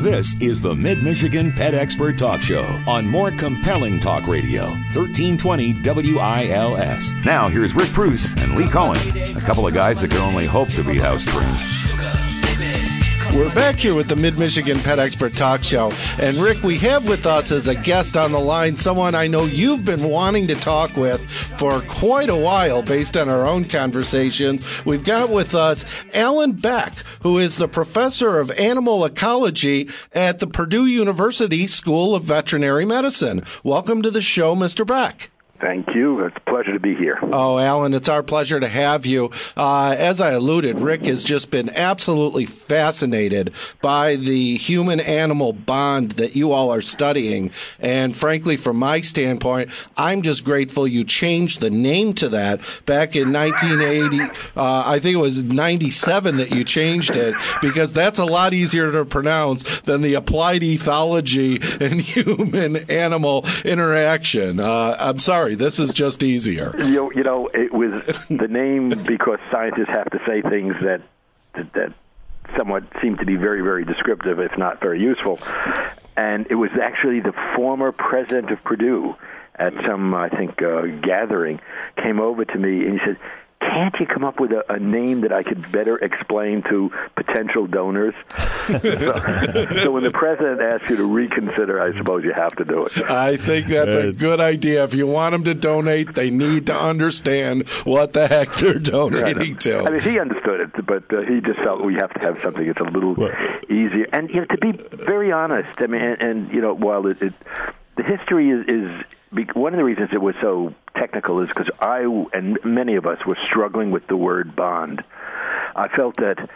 This is the Mid-Michigan Pet Expert Talk Show on more compelling talk radio, 1320 WILS. Now here's Rick Bruce and Lee Cohen, a couple of guys that can only hope to be house trained. We're back here with the Mid-Michigan Pet Expert Talk Show. And Rick, we have with us as a guest on the line someone I know you've been wanting to talk with for quite a while based on our own conversations. We've got with us Alan Beck, who is the professor of animal ecology at the Purdue University School of Veterinary Medicine. Welcome to the show, Mr. Beck. Thank you. It's a pleasure to be here. Oh, Alan, it's our pleasure to have you. As I alluded, Rick has just been absolutely fascinated by the human-animal bond that you all are studying. And frankly, from my standpoint, I'm just grateful you changed the name to that back in 1980. I think it was 97 that you changed it, because that's a lot easier to pronounce than the applied ethology and human-animal interaction. I'm sorry. This is just easier. You know, it was the name because scientists have to say things that somewhat seem to be very, very descriptive, if not very useful. And it was actually the former president of Purdue at some, I think, gathering, came over to me and he said, "Can't you come up with a name that I could better explain to potential donors?" So when the president asks you to reconsider, I suppose you have to do it. I think that's a good idea. If you want them to donate, they need to understand what the heck they're donating to. I mean, he understood it, but he just felt we have to have something that's a little easier. And you know, to be very honest, I mean, and you know, while the history is one of the reasons it was so technical is because I and many of us were struggling with the word bond. I felt that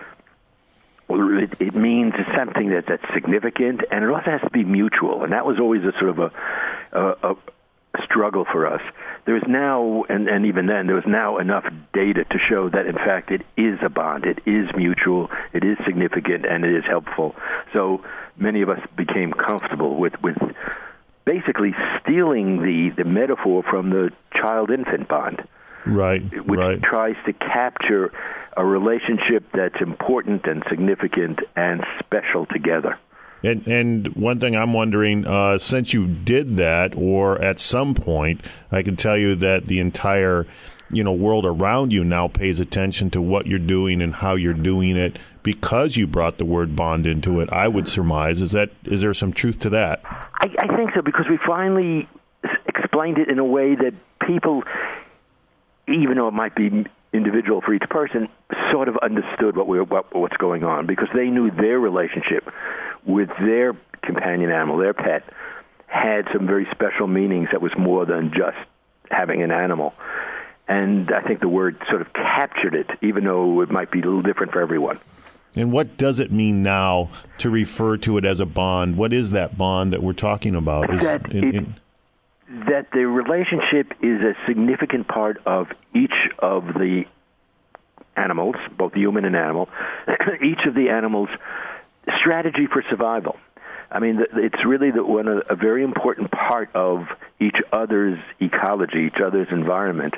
it means something that's significant, and it also has to be mutual, and that was always a sort of a struggle for us. There is now, and even then, there is now enough data to show that, in fact, it is a bond, it is mutual, it is significant, and it is helpful. So many of us became comfortable with basically stealing the metaphor from the child-infant bond, which tries to capture a relationship that's important and significant and special together. And one thing I'm wondering, since you did that, or at some point, I can tell you that the entire world around you now pays attention to what you're doing and how you're doing it because you brought the word bond into it. I would surmise. Is there some truth to that? I think so, because we finally explained it in a way that people, even though it might be individual for each person, sort of understood what's going on, because they knew their relationship with their companion animal, their pet, had some very special meanings that was more than just having an animal. And I think the word sort of captured it, even though it might be a little different for everyone. And what does it mean now to refer to it as a bond? What is that bond that we're talking about? That the relationship is a significant part of each of the animals, both human and animal, each of the animals' strategy for survival. I mean, it's really a very important part of each other's ecology, each other's environment.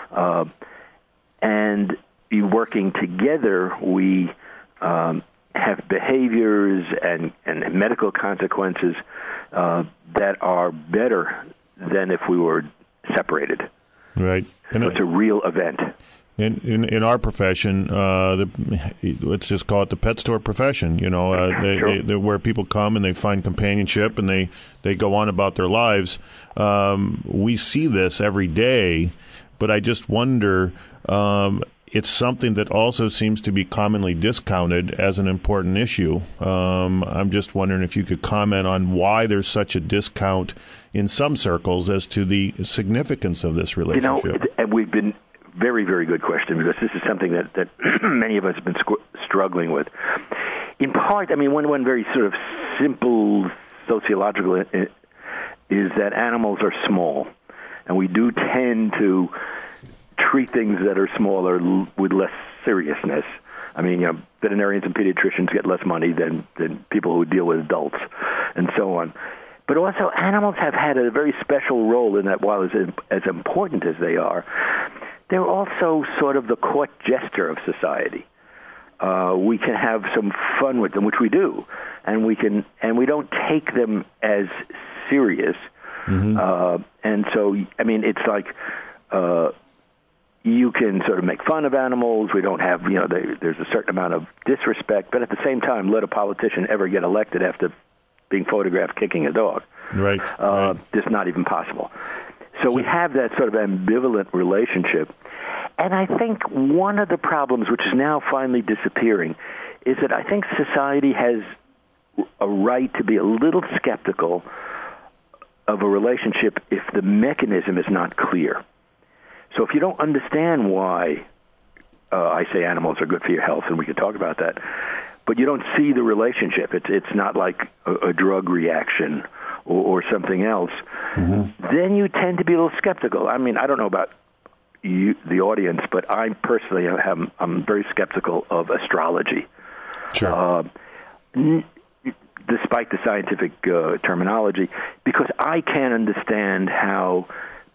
And working together, we have behaviors and medical consequences that are better than if we were separated. Right. So it's a real event. In our profession, let's just call it the pet store profession. They where people come and they find companionship and they go on about their lives. We see this every day, but I just wonder. It's something that also seems to be commonly discounted as an important issue. I'm just wondering if you could comment on why there's such a discount in some circles as to the significance of this relationship. And we've been very, very good question, because this is something that many of us have been struggling with. In part, I mean, one very sort of simple sociological is that animals are small, and we do tend to treat things that are smaller with less seriousness. I mean, veterinarians and pediatricians get less money than people who deal with adults, and so on. But also, animals have had a very special role in that, while as important as they are, they're also sort of the court jester of society. we can have some fun with them, which we do, and we don't take them as serious. And so, I mean, it's like you can sort of make fun of animals. We don't have, there's a certain amount of disrespect, but at the same time, let a politician ever get elected after being photographed kicking a dog. Right. It's not even possible. So we have that sort of ambivalent relationship. And I think one of the problems, which is now finally disappearing, is that I think society has a right to be a little skeptical of a relationship if the mechanism is not clear. So if you don't understand why I say animals are good for your health, and we can talk about that, but you don't see the relationship, it's not like a drug reaction or something else, then you tend to be a little skeptical. I mean, I don't know about you, the audience, but I personally I'm very skeptical of astrology. Sure. Despite the scientific terminology, because I can't understand how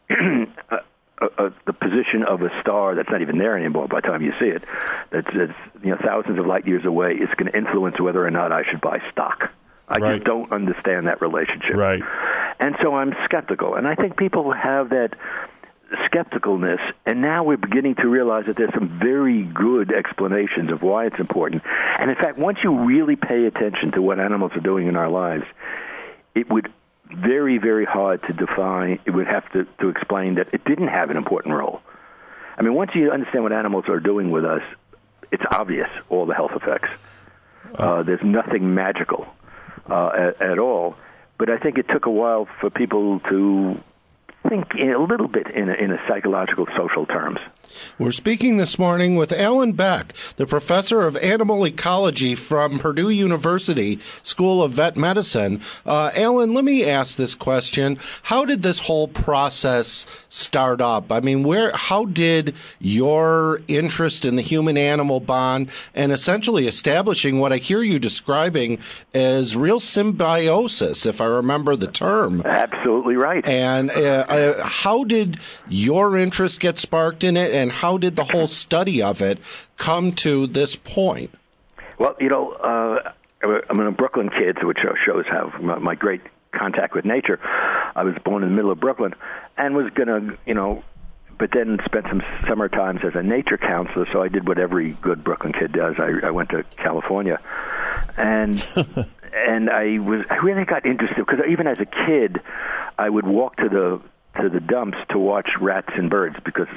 the position of a star that's not even there anymore by the time you see it, that's thousands of light years away, is going to influence whether or not I should buy stock. I just don't understand that relationship. Right. And so I'm skeptical. And I think people have that skepticalness, and now we're beginning to realize that there's some very good explanations of why it's important. And in fact, once you really pay attention to what animals are doing in our lives, it would very, very hard to define. It would have to explain that it didn't have an important role. I mean, once you understand what animals are doing with us, it's obvious, all the health effects. There's nothing magical at all. But I think it took a while for people to think a little bit in a psychological, social terms. We're speaking this morning with Alan Beck, the professor of animal ecology from Purdue University School of Vet Medicine. Alan, let me ask this question. How did this whole process start up? I mean, how did your interest in the human-animal bond and essentially establishing what I hear you describing as real symbiosis, if I remember the term? Absolutely right. And how did your interest get sparked in it, and how did the whole study of it come to this point? Well, I'm a Brooklyn kid, which shows how my great contact with nature. I was born in the middle of Brooklyn and was going to, but then spent some summer times as a nature counselor, so I did what every good Brooklyn kid does. I went to California, and I really got interested, because even as a kid, I would walk to the dumps to watch rats and birds, because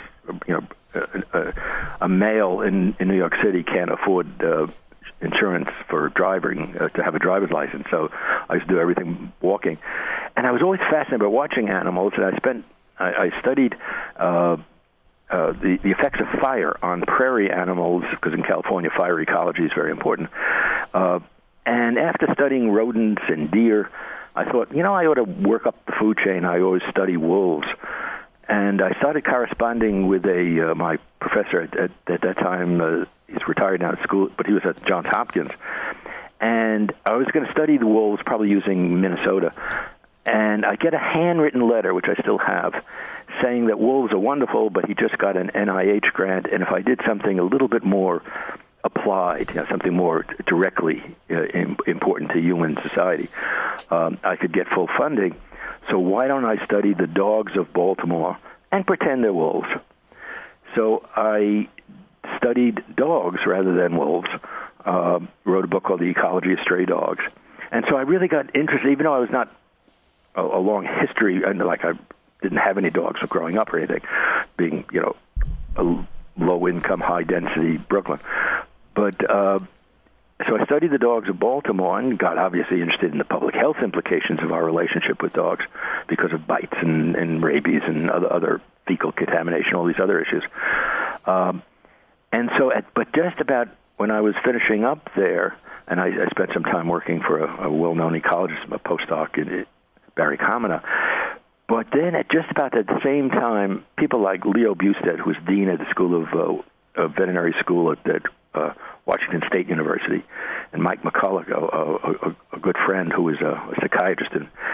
a male in New York City can't afford insurance for driving to have a driver's license. So I used to do everything walking, and I was always fascinated by watching animals. And I studied the effects of fire on prairie animals, because in California fire ecology is very important. And after studying rodents and deer, I thought, I ought to work up the food chain. I always study wolves. And I started corresponding with my professor at that time. He's retired now at school, but he was at Johns Hopkins. And I was going to study the wolves, probably using Minnesota. And I get a handwritten letter, which I still have, saying that wolves are wonderful, but he just got an NIH grant, and if I did something a little bit more applied, something more directly important to human society, I could get full funding. So why don't I study the dogs of Baltimore and pretend they're wolves? So I studied dogs rather than wolves, wrote a book called The Ecology of Stray Dogs. And so I really got interested, even though I was not a long history, and like I didn't have any dogs growing up or anything, being, a low-income, high-density Brooklyn. But so I studied the dogs of Baltimore and got obviously interested in the public health implications of our relationship with dogs because of bites and rabies and other fecal contamination, all these other issues. And so, but just about when I was finishing up there, and I spent some time working for a well-known ecologist, a postdoc, Barry Kamina. But then at just about at the same time, people like Leo Bustad, who was dean at the School of Veterinary School at Washington State University, and Mike McCulloch, a good friend who was a psychiatrist, and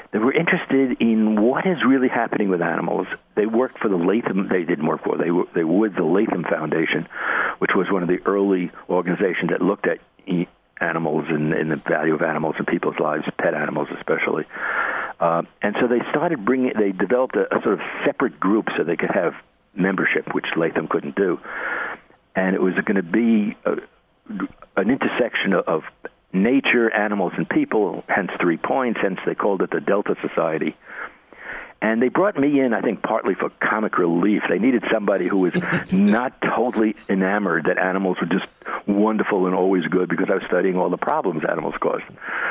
They were interested in what is really happening with animals. They worked for the Latham. They didn't work for. They were with the Latham Foundation, which was one of the early organizations that looked at animals and the value of animals in people's lives, pet animals especially. And so they started they developed a sort of separate group so they could have membership, which Latham couldn't do. And it was going to be an intersection of nature, animals, and people, hence 3 points, hence they called it the Delta Society. And they brought me in, I think, partly for comic relief. They needed somebody who was not totally enamored that animals were just wonderful and always good, because I was studying all the problems animals caused.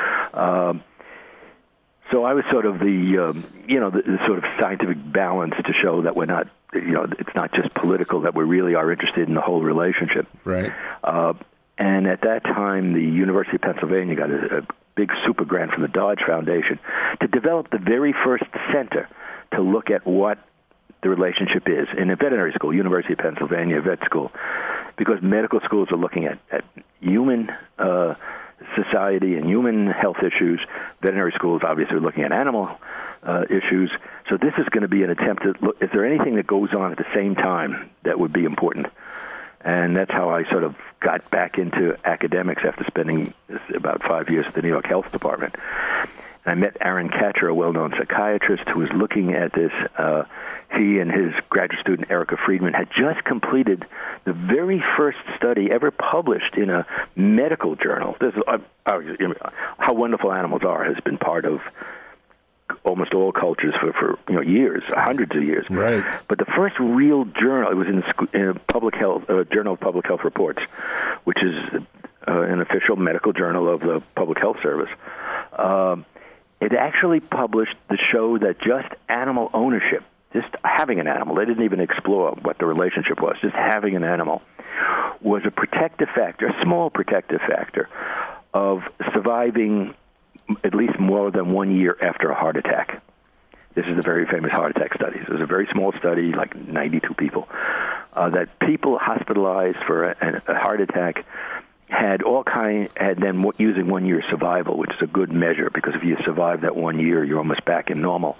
So I was sort of the sort of scientific balance to show that we're not, it's not just political, that we really are interested in the whole relationship. Right. And at that time, the University of Pennsylvania got a big super grant from the Dodge Foundation to develop the very first center to look at what the relationship is in a veterinary school, University of Pennsylvania vet school, because medical schools are looking at human society and human health issues. Veterinary schools obviously are looking at animal issues. So this is going to be an attempt to look, is there anything that goes on at the same time that would be important? And that's how I sort of got back into academics after spending about 5 years at the New York Health Department. And I met Aaron Katcher, a well-known psychiatrist who was looking at this. He and his graduate student, Erica Friedman, had just completed the very first study ever published in a medical journal. This is, how wonderful animals are has been part of almost all cultures for years, hundreds of years. Right. But the first real journal, it was in Public Health, Journal of Public Health Reports, which is an official medical journal of the Public Health Service. It actually published the show that just animal ownership, just having an animal, they didn't even explore what the relationship was, just having an animal, was a protective factor, a small protective factor, of surviving at least more than 1 year after a heart attack. This is a very famous heart attack study. It was a very small study, like 92 people, that people hospitalized for a heart attack had then using 1 year survival, which is a good measure, because if you survive that 1 year, you're almost back in normal.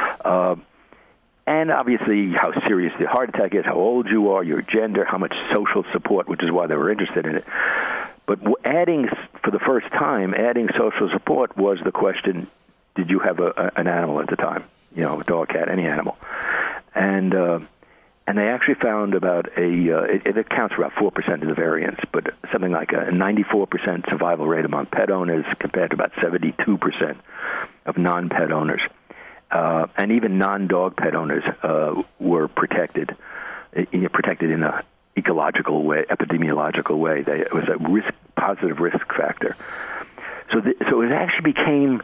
And obviously how serious the heart attack is, how old you are, your gender, how much social support, which is why they were interested in it. But for the first time, adding social support was the question, did you have an animal at the time? A dog, cat, any animal. And they actually found it accounts for about 4% of the variance, but something like a 94% survival rate among pet owners compared to about 72% of non-pet owners. And even non-dog pet owners were protected in an ecological way, epidemiological way. It was a positive risk factor. So it actually became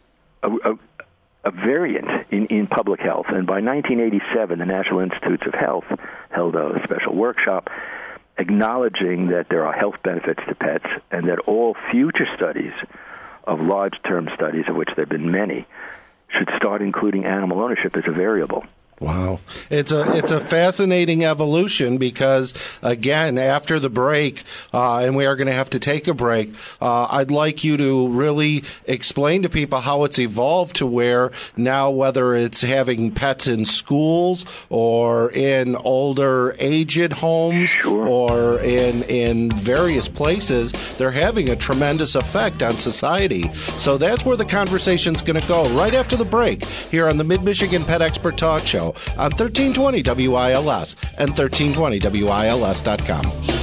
a variant in public health. And by 1987, the National Institutes of Health held a special workshop acknowledging that there are health benefits to pets and that all future studies of large-term studies, of which there have been many, should start including animal ownership as a variable. Wow. It's a fascinating evolution because, again, after the break, and we are going to have to take a break, I'd like you to really explain to people how it's evolved to where now, whether it's having pets in schools or in older aged homes or in various places, they're having a tremendous effect on society. So that's where the conversation's going to go right after the break here on the Mid-Michigan Pet Expert Talk Show on 1320 WILS and 1320WILS.com.